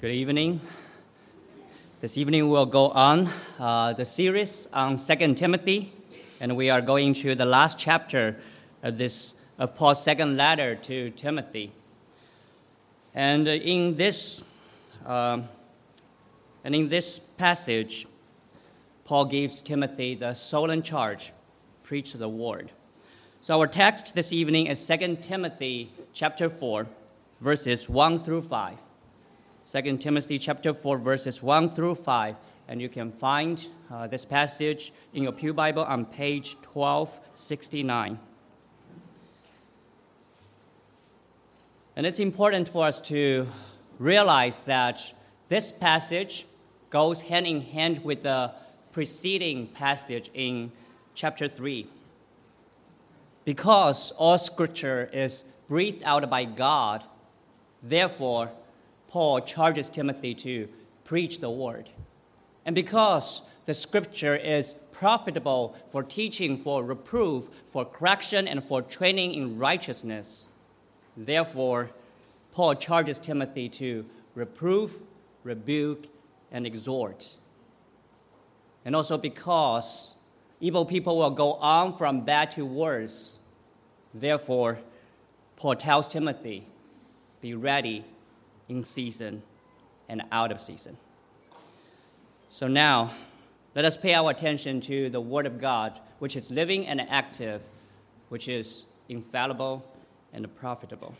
Good evening. This evening we'll go on the series on 2 Timothy, and we are going to the last chapter of Paul's second letter to Timothy. And in this passage, Paul gives Timothy the solemn charge, preach the word. So our text this evening is 2 Timothy chapter 4, verses 1 through 5. 2 Timothy chapter 4, verses 1 through 5. And you can find this passage in your Pew Bible on page 1269. And it's important for us to realize that this passage goes hand in hand with the preceding passage in chapter 3. Because all Scripture is breathed out by God, therefore, Paul charges Timothy to preach the word. And because the Scripture is profitable for teaching, for reproof, for correction, and for training in righteousness, therefore, Paul charges Timothy to reprove, rebuke, and exhort. And also because evil people will go on from bad to worse, therefore, Paul tells Timothy, be ready in season and out of season. So now, let us pay our attention to the Word of God, which is living and active, which is infallible and profitable.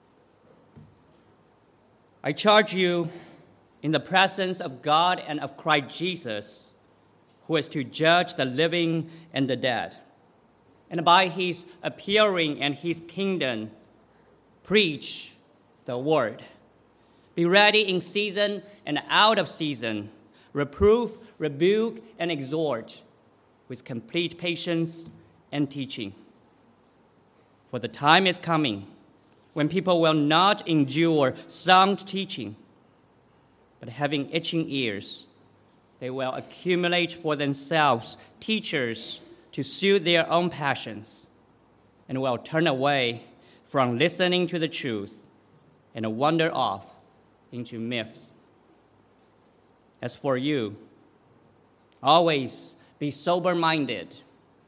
I charge you in the presence of God and of Christ Jesus, who is to judge the living and the dead, and by his appearing and his kingdom, preach the word. Be ready in season and out of season, reproof, rebuke, and exhort with complete patience and teaching. For the time is coming when people will not endure sound teaching, but having itching ears, they will accumulate for themselves teachers to suit their own passions, and will turn away from listening to the truth and wander off into myths. As for you, always be sober-minded.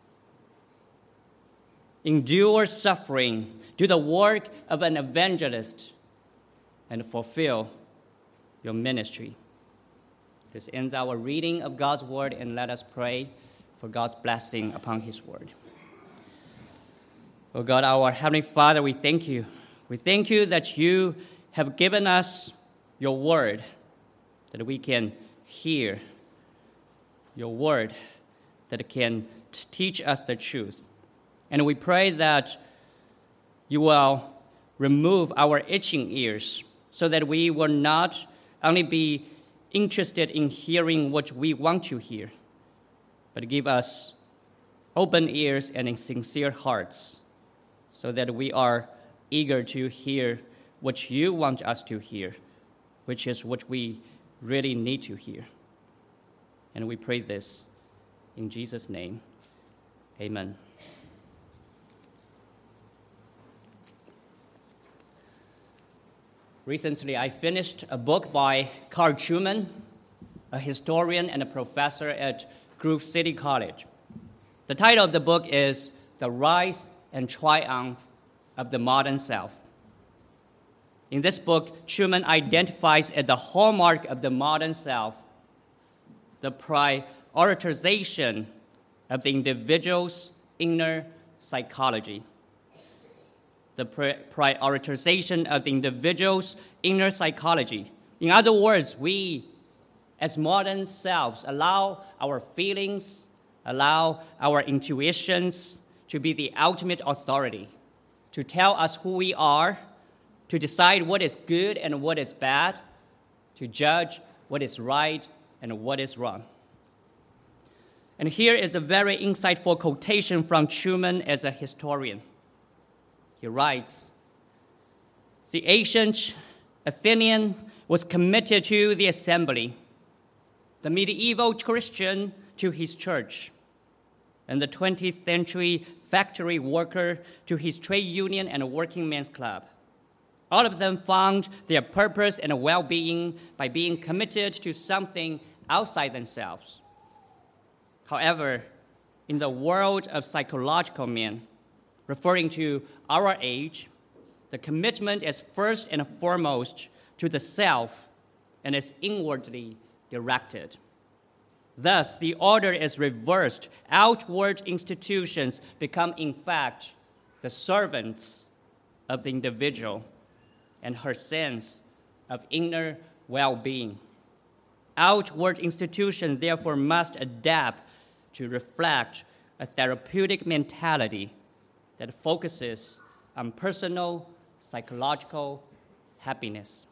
Endure suffering, do the work of an evangelist, and fulfill your ministry. This ends our reading of God's word, and let us pray for God's blessing upon his word. Oh God, our Heavenly Father, we thank you. We thank you that you have given us your word, that we can hear your word, that can teach us the truth. And we pray that you will remove our itching ears so that we will not only be interested in hearing what we want to hear, but give us open ears and sincere hearts so that we are eager to hear what you want us to hear, which is what we really need to hear. And we pray this in Jesus' name. Amen. Recently, I finished a book by Carl Trueman, a historian and a professor at Grove City College. The title of the book is The Rise and Triumph of the Modern Self. In this book, Trueman identifies as the hallmark of the modern self the prioritization of the individual's inner psychology. The prioritization of the individual's inner psychology. In other words, we, as modern selves, allow our feelings, allow our intuitions to be the ultimate authority, to tell us who we are, to decide what is good and what is bad, to judge what is right and what is wrong. And here is a very insightful quotation from Trueman as a historian. He writes, "The ancient Athenian was committed to the assembly, the medieval Christian to his church, and the 20th century factory worker to his trade union and working men's club. All of them found their purpose and well-being by being committed to something outside themselves. However, in the world of psychological men, referring to our age, the commitment is first and foremost to the self and is inwardly directed. Thus, the order is reversed. Outward institutions become, in fact, the servants of the individual and her sense of inner well-being. Outward institutions, therefore, must adapt to reflect a therapeutic mentality that focuses on personal, psychological happiness.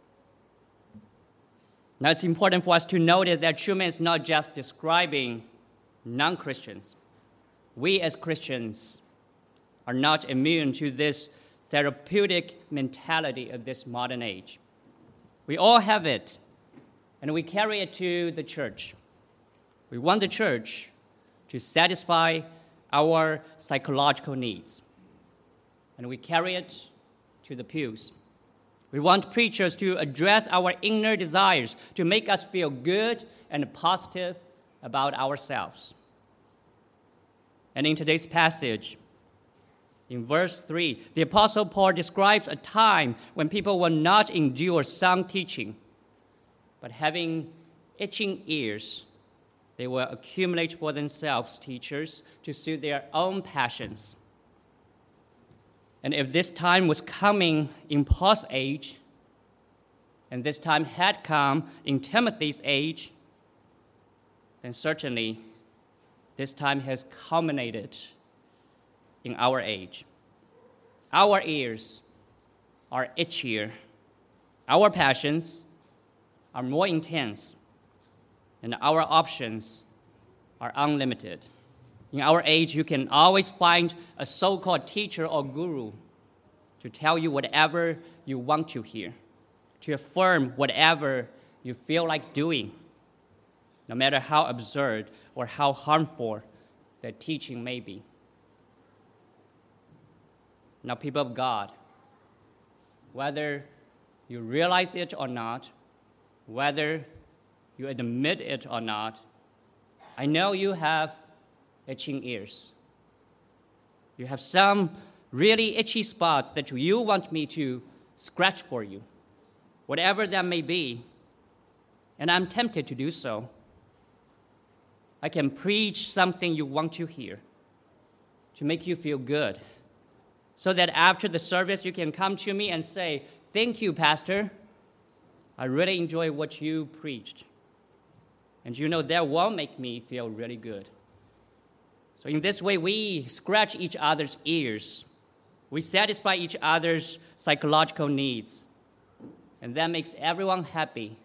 Now, it's important for us to notice that Truman is not just describing non-Christians. We as Christians are not immune to this therapeutic mentality of this modern age. We all have it, and we carry it to the church. We want the church to satisfy our psychological needs, and we carry it to the pews. We want preachers to address our inner desires, to make us feel good and positive about ourselves. And in today's passage, in verse 3, the Apostle Paul describes a time when people will not endure sound teaching, but having itching ears, they will accumulate for themselves teachers to suit their own passions. And if this time was coming in Paul's age, and this time had come in Timothy's age, then certainly this time has culminated in our age. Our ears are itchier, our passions are more intense, and our options are unlimited. In our age, you can always find a so-called teacher or guru to tell you whatever you want to hear, to affirm whatever you feel like doing, no matter how absurd or how harmful the teaching may be. Now, people of God, whether you realize it or not, whether you admit it or not, I know you have itching ears. You have some really itchy spots that you want me to scratch for you, whatever that may be, and I'm tempted to do so. I can preach something you want to hear to make you feel good, so that after the service you can come to me and say, "Thank you, Pastor. I really enjoy what you preached." And you know that will make me feel really good. So in this way, we scratch each other's ears. We satisfy each other's psychological needs. And that makes everyone happy.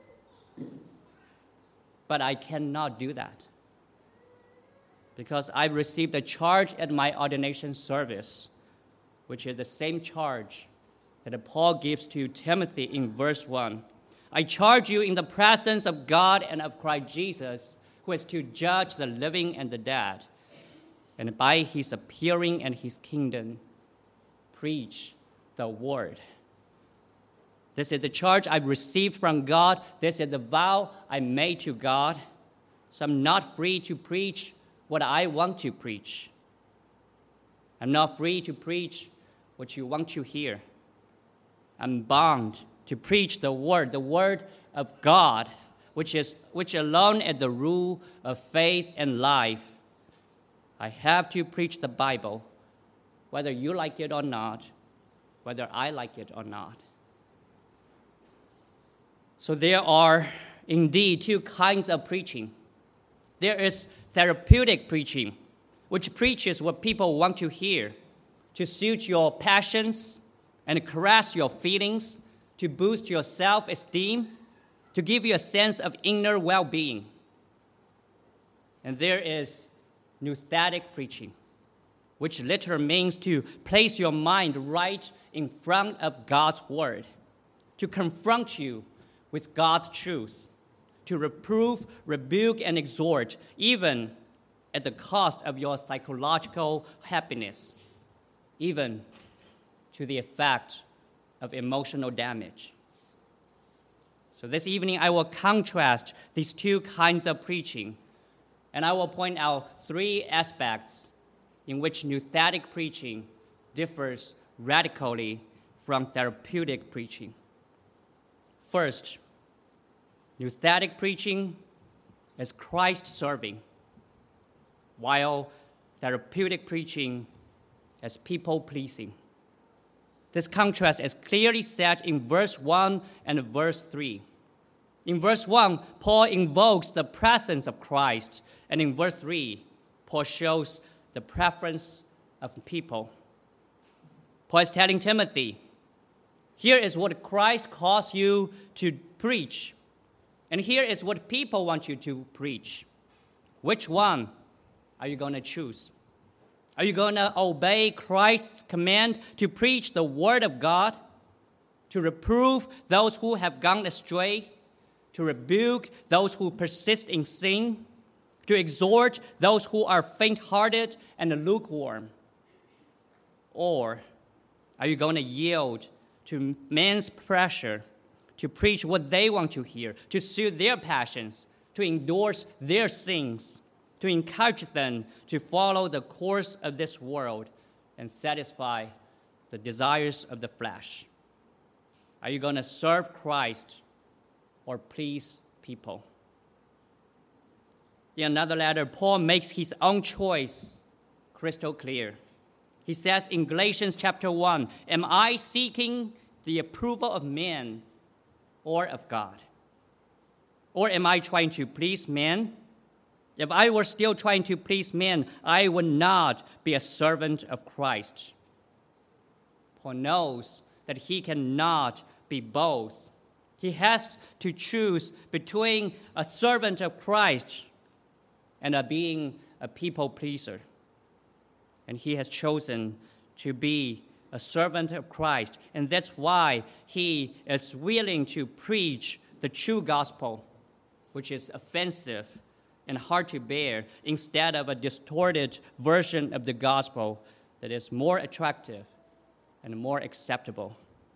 But I cannot do that, because I received a charge at my ordination service, which is the same charge that Paul gives to Timothy in verse 1. I charge you in the presence of God and of Christ Jesus, who is to judge the living and the dead, and by his appearing and his kingdom, preach the word. This is the charge I received from God. This is the vow I made to God. So I'm not free to preach what I want to preach. I'm not free to preach what you want to hear. I'm bound to preach the word of God, which alone is the rule of faith and life. I have to preach the Bible, whether you like it or not, whether I like it or not. So there are indeed two kinds of preaching. There is therapeutic preaching, which preaches what people want to hear, to suit your passions and caress your feelings, to boost your self-esteem, to give you a sense of inner well-being. And there is nouthetic preaching, which literally means to place your mind right in front of God's word, to confront you with God's truth, to reprove, rebuke, and exhort, even at the cost of your psychological happiness, even to the effect of emotional damage. So this evening, I will contrast these two kinds of preaching, and I will point out three aspects in which nouthetic preaching differs radically from therapeutic preaching. First, nouthetic preaching is Christ-serving, while therapeutic preaching is people-pleasing. This contrast is clearly set in verse 1 and verse 3. In verse 1, Paul invokes the presence of Christ, and in verse 3, Paul shows the preference of people. Paul is telling Timothy, here is what Christ calls you to preach, and here is what people want you to preach. Which one are you going to choose? Are you going to obey Christ's command to preach the word of God, to reprove those who have gone astray, to rebuke those who persist in sin, to exhort those who are faint-hearted and lukewarm? Or are you going to yield to men's pressure to preach what they want to hear, to suit their passions, to endorse their sins, to encourage them to follow the course of this world and satisfy the desires of the flesh? Are you going to serve Christ or please people? In another letter, Paul makes his own choice crystal clear. He says in Galatians chapter 1, am I seeking the approval of men or of God? Or am I trying to please men? If I were still trying to please men, I would not be a servant of Christ. Paul knows that he cannot be both. He has to choose between a servant of Christ and being a people pleaser. And he has chosen to be a servant of Christ. And that's why he is willing to preach the true gospel, which is offensive and hard to bear, instead of a distorted version of the gospel that is more attractive and more acceptable.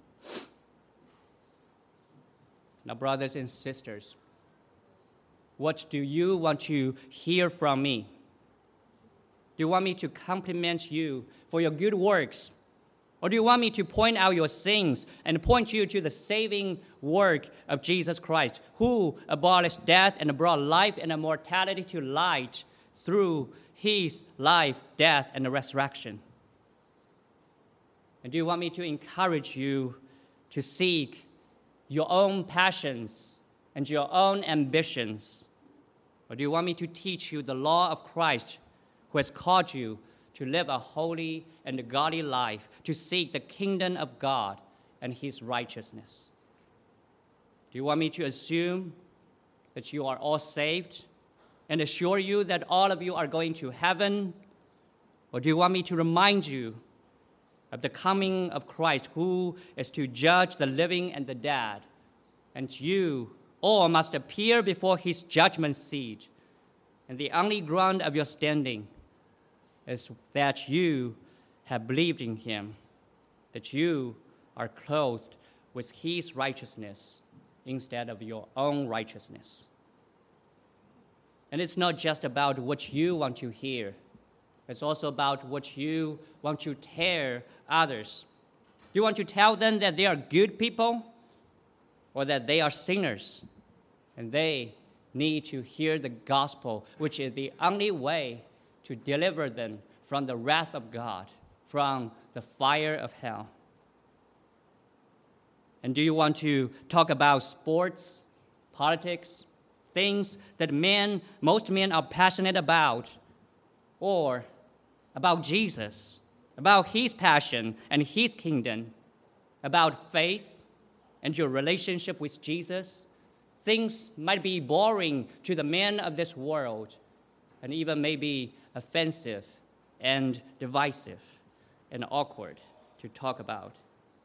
Now, brothers and sisters, what do you want to hear from me? Do you want me to compliment you for your good works? Or do you want me to point out your sins and point you to the saving work of Jesus Christ, who abolished death and brought life and immortality to light through his life, death, and resurrection? And do you want me to encourage you to seek your own passions and your own ambitions? Or do you want me to teach you the law of Christ, who has called you to live a holy and godly life, to seek the kingdom of God and his righteousness? Do you want me to assume that you are all saved and assure you that all of you are going to heaven? Or do you want me to remind you of the coming of Christ, who is to judge the living and the dead, and you all must appear before his judgment seat, and the only ground of your standing is that you have believed in him, that you are clothed with his righteousness instead of your own righteousness. And it's not just about what you want to hear. It's also about what you want to tell others. You want to tell them that they are good people or that they are sinners, and they need to hear the gospel, which is the only way to deliver them from the wrath of God, from the fire of hell. And do you want to talk about sports, politics, things that most men are passionate about, or about Jesus, about his passion and his kingdom, about faith and your relationship with Jesus? Things might be boring to the men of this world, and even maybe offensive and divisive and awkward to talk about.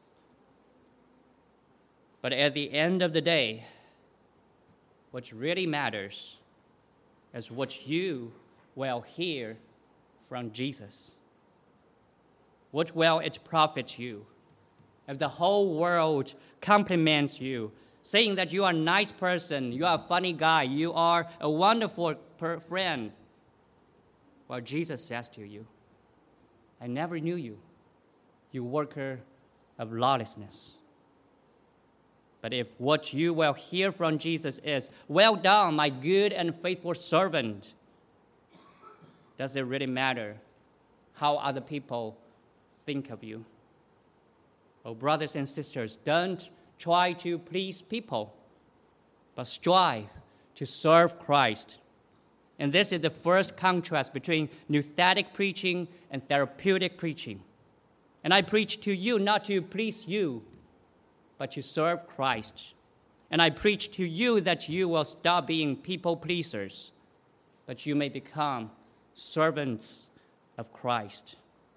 But at the end of the day, what really matters is what you will hear from Jesus. What will it profit you? if the whole world compliments you, saying that you are a nice person, you are a funny guy, you are a wonderful friend, well, Jesus says to you, I never knew you, you worker of lawlessness. But if what you will hear from Jesus is, well done, my good and faithful servant, does it really matter how other people think of you? Oh, brothers and sisters, don't try to please people, but strive to serve Christ. And this is the first contrast between nouthetic preaching and therapeutic preaching. And I preach to you not to please you, but to serve Christ. And I preach to you that you will stop being people pleasers, but you may become servants of Christ.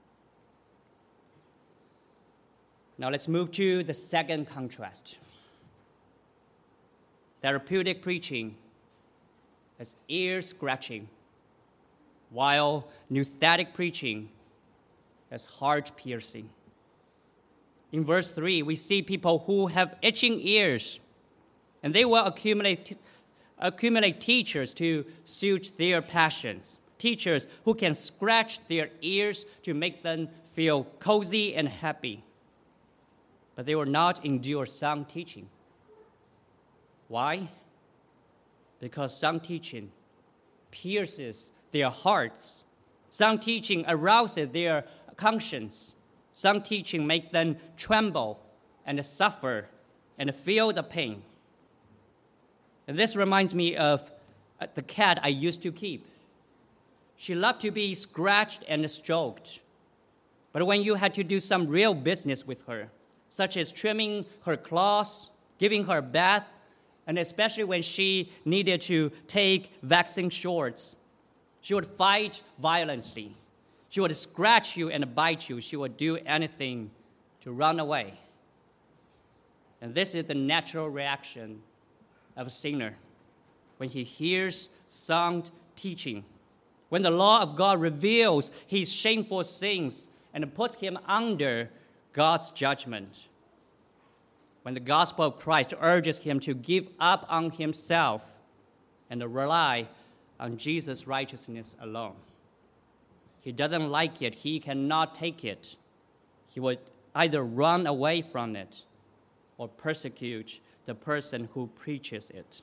Now let's move to the second contrast. Therapeutic preaching is ear-scratching, while nouthetic preaching is heart-piercing. In verse 3, we see people who have itching ears, and they will accumulate teachers to suit their passions, teachers who can scratch their ears to make them feel cozy and happy. But they will not endure sound teaching. Why? Because sound teaching pierces their hearts. Sound teaching arouses their conscience. Sound teaching makes them tremble and suffer and feel the pain. And this reminds me of the cat I used to keep. She loved to be scratched and stroked. But when you had to do some real business with her, such as trimming her claws, giving her a bath, and especially when she needed to take vaccine shots, she would fight violently. She would scratch you and bite you. She would do anything to run away. And this is the natural reaction of a sinner when he hears sound teaching, when the law of God reveals his shameful sins and puts him under God's judgment. When the gospel of Christ urges him to give up on himself and rely on Jesus' righteousness alone. He doesn't like it. He cannot take it. He would either run away from it or persecute the person who preaches it.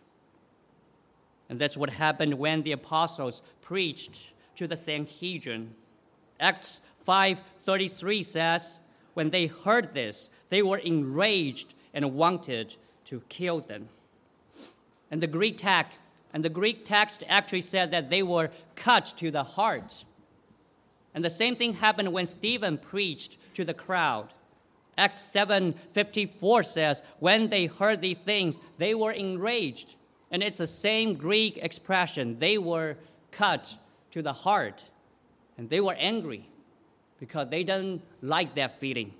And that's what happened when the apostles preached to the Sanhedrin. Acts 5:33 says, when they heard this, they were enraged and wanted to kill them. And the Greek text actually said that they were cut to the heart. And the same thing happened when Stephen preached to the crowd. Acts 7:54 says, when they heard these things, they were enraged. And it's the same Greek expression. They were cut to the heart. And they were angry because they didn't like that feeling.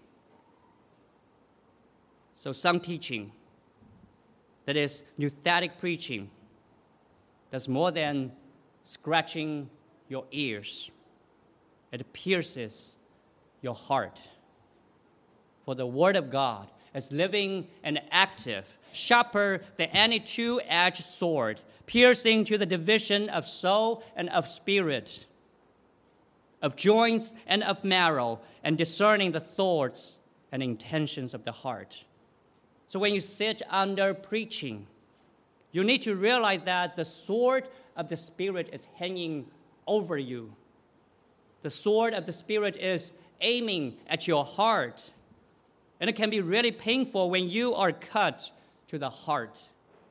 So some teaching, that is nouthetic preaching, does more than scratching your ears. It pierces your heart. For the Word of God is living and active, sharper than any two-edged sword, piercing to the division of soul and of spirit, of joints and of marrow, and discerning the thoughts and intentions of the heart. So when you sit under preaching, you need to realize that the sword of the Spirit is hanging over you. The sword of the Spirit is aiming at your heart. And it can be really painful when you are cut to the heart.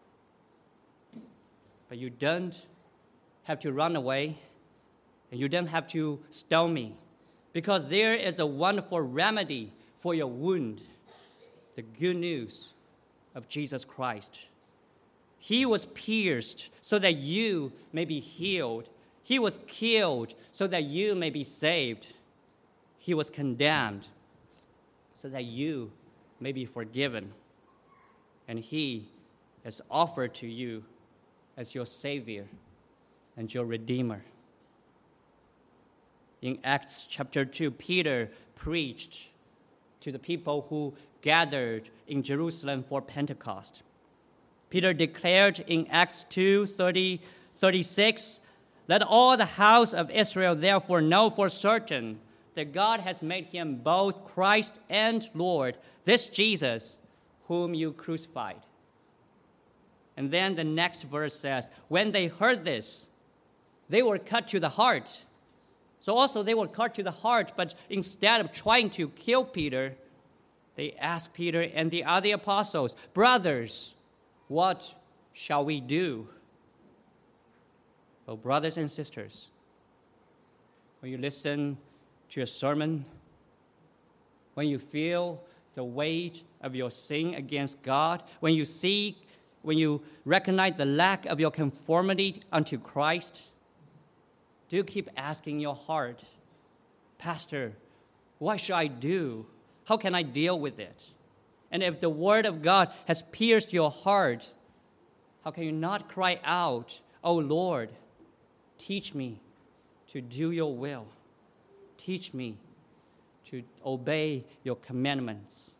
But you don't have to run away, and you don't have to stone me, because there is a wonderful remedy for your wound. The good news of Jesus Christ. He was pierced so that you may be healed. He was killed so that you may be saved. He was condemned so that you may be forgiven. And he is offered to you as your Savior and your Redeemer. In Acts chapter 2, Peter preached to the people who gathered in Jerusalem for Pentecost. Peter declared in Acts 2:36, "Let all the house of Israel therefore know for certain that God has made him both Christ and Lord, this Jesus whom you crucified." And then the next verse says, when they heard this, they were cut to the heart. So also they were cut to the heart, but instead of trying to kill Peter, they asked Peter and the other apostles, "Brothers, what shall we do?" Well, brothers and sisters, when you listen to a sermon, when you feel the weight of your sin against God, when you recognize the lack of your conformity unto Christ, do keep asking your heart, "Pastor, what should I do? How can I deal with it?" And if the word of God has pierced your heart, how can you not cry out, "Oh Lord, teach me to do your will. Teach me to obey your commandments."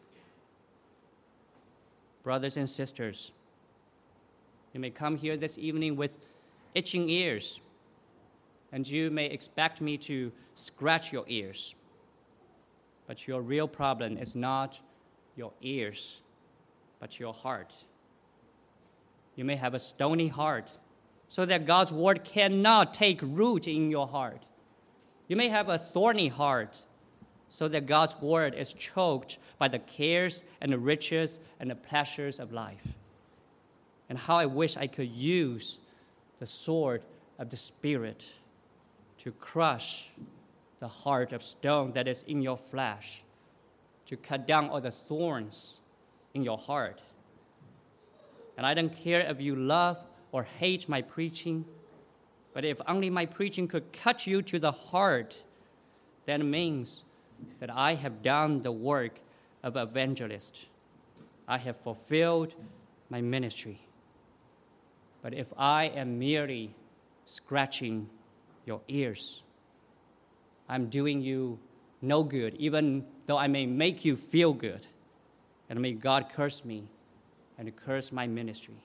Brothers and sisters, you may come here this evening with itching ears, and you may expect me to scratch your ears. But your real problem is not your ears, but your heart. You may have a stony heart, so that God's word cannot take root in your heart. You may have a thorny heart, so that God's word is choked by the cares and the riches and the pleasures of life. And how I wish I could use the sword of the Spirit to crush the heart of stone that is in your flesh, to cut down all the thorns in your heart. And I don't care if you love or hate my preaching, but if only my preaching could cut you to the heart, then it means that I have done the work of evangelist. I have fulfilled my ministry. But if I am merely scratching your ears, I'm doing you no good, even though I may make you feel good. And may God curse me and curse my ministry.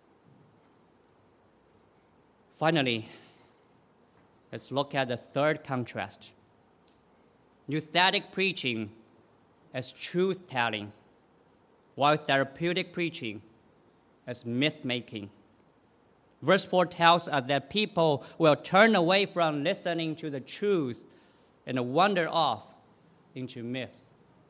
Finally, let's look at the third contrast. Nouthetic preaching as truth-telling, while therapeutic preaching as myth-making. Verse 4 tells us that people will turn away from listening to the truth and wander off into myth.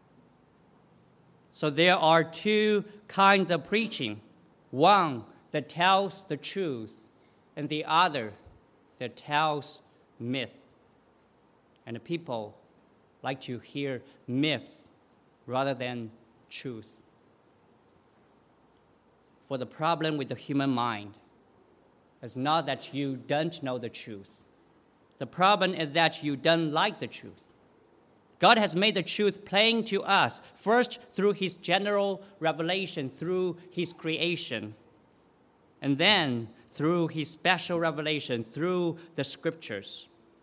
So there are two kinds of preaching, one that tells the truth and the other that tells myth. And the people like to hear myth rather than truth. For the problem with the human mind is not that you don't know the truth. The problem is that you don't like the truth. God has made the truth plain to us, first through his general revelation, through his creation, and then through his special revelation, through the scriptures.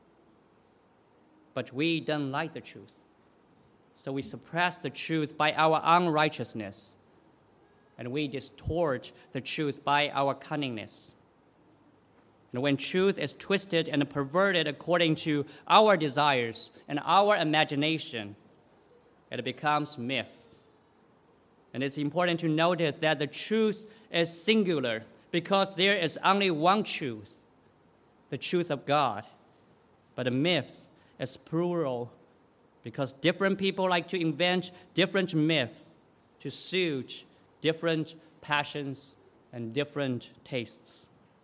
But we don't like the truth, so we suppress the truth by our unrighteousness, and we distort the truth by our cunningness. And when truth is twisted and perverted according to our desires and our imagination, it becomes myth. And it's important to notice that the truth is singular because there is only one truth, the truth of God. But a myth is plural because different people like to invent different myths to suit different passions and different tastes.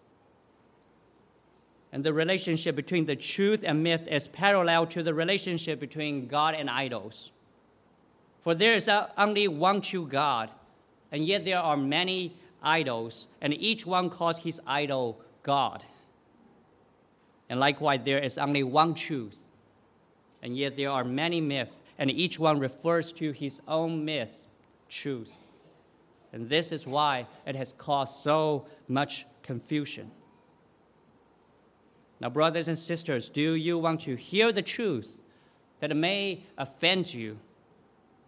And the relationship between the truth and myth is parallel to the relationship between God and idols. For there is only one true God, and yet there are many idols, and each one calls his idol God. And likewise, there is only one truth, and yet there are many myths, and each one refers to his own myth, truth. And this is why it has caused so much confusion. Now, brothers and sisters, do you want to hear the truth that may offend you?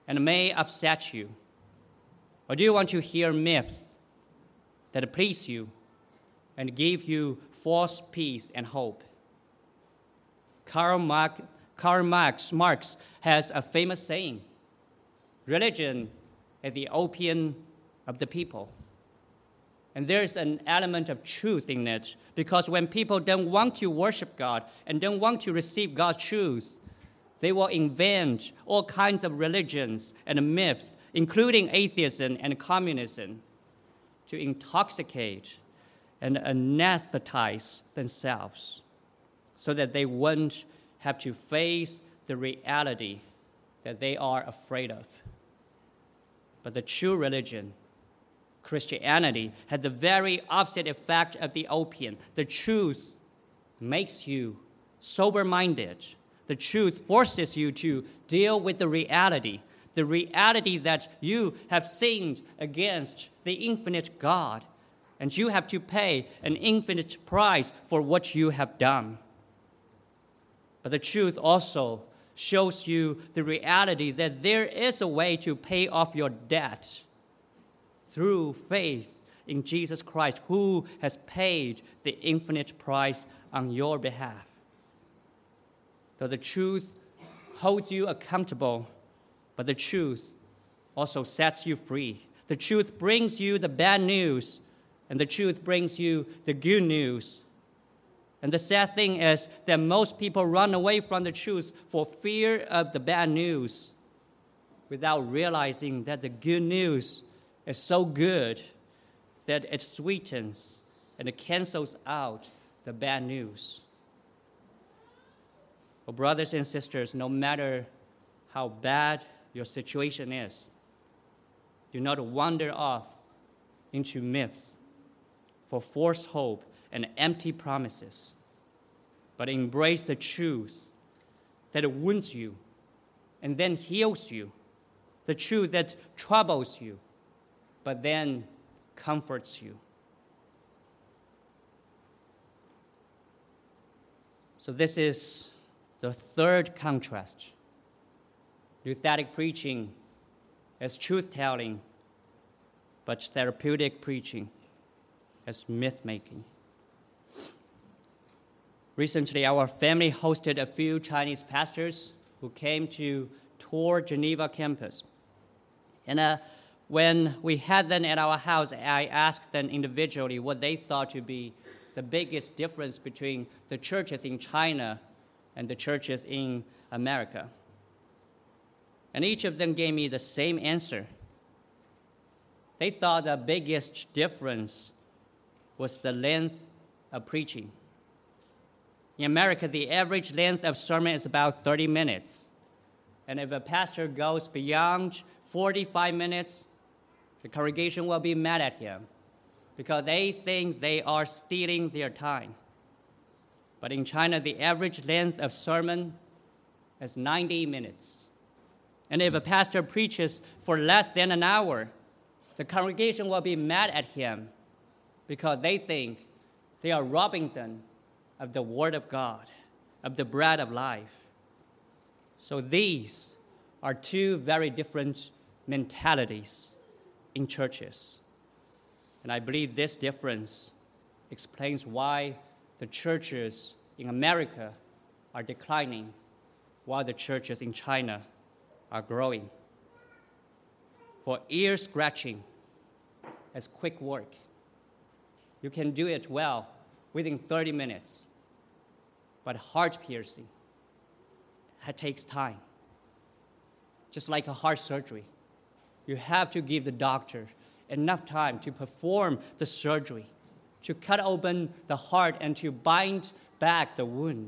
and may upset you? Or do you want to hear myths that please you and give you false peace and hope? Karl Marx has a famous saying, "Religion is the opium of the people." And there's an element of truth in it, because when people don't want to worship God and don't want to receive God's truth, they will invent all kinds of religions and myths, including atheism and communism, to intoxicate and anesthetize themselves so that they won't have to face the reality that they are afraid of. But the true religion, Christianity, had the very opposite effect of the opium. The truth makes you sober-minded. The truth forces you to deal with the reality that you have sinned against the infinite God, and you have to pay an infinite price for what you have done. But the truth also shows you the reality that there is a way to pay off your debt through faith in Jesus Christ, who has paid the infinite price on your behalf. So the truth holds you accountable, but the truth also sets you free. The truth brings you the bad news, and the truth brings you the good news. And the sad thing is that most people run away from the truth for fear of the bad news, without realizing that the good news is so good that it sweetens and it cancels out the bad news. Well, brothers and sisters, no matter how bad your situation is, do not wander off into myths for false hope and empty promises, but embrace the truth that wounds you and then heals you, the truth that troubles you, but then comforts you. So this is the third contrast. Nouthetic preaching as truth-telling, but therapeutic preaching as myth-making. Recently, our family hosted a few Chinese pastors who came to tour Geneva campus. And when we had them at our house, I asked them individually what they thought to be the biggest difference between the churches in China and the churches in America. And each of them gave me the same answer. They thought the biggest difference was the length of preaching. In America, the average length of sermon is about 30 minutes. And if a pastor goes beyond 45 minutes, the congregation will be mad at him because they think they are stealing their time. But in China, the average length of sermon is 90 minutes. And if a pastor preaches for less than an hour, the congregation will be mad at him because they think they are robbing them of the Word of God, of the bread of life. So these are two very different mentalities in churches. And I believe this difference explains why the churches in America are declining while the churches in China are growing. For ear scratching is quick work. You can do it well within 30 minutes. But heart piercing, it takes time. Just like a heart surgery, you have to give the doctor enough time to perform the surgery, to cut open the heart and to bind back the wound.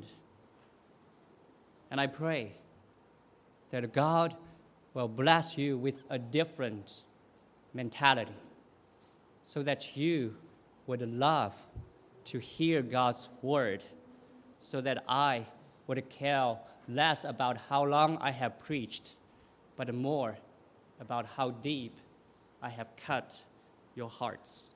And I pray that God will bless you with a different mentality so that you would love to hear God's word, so that I would care less about how long I have preached, but more about how deep I have cut your hearts.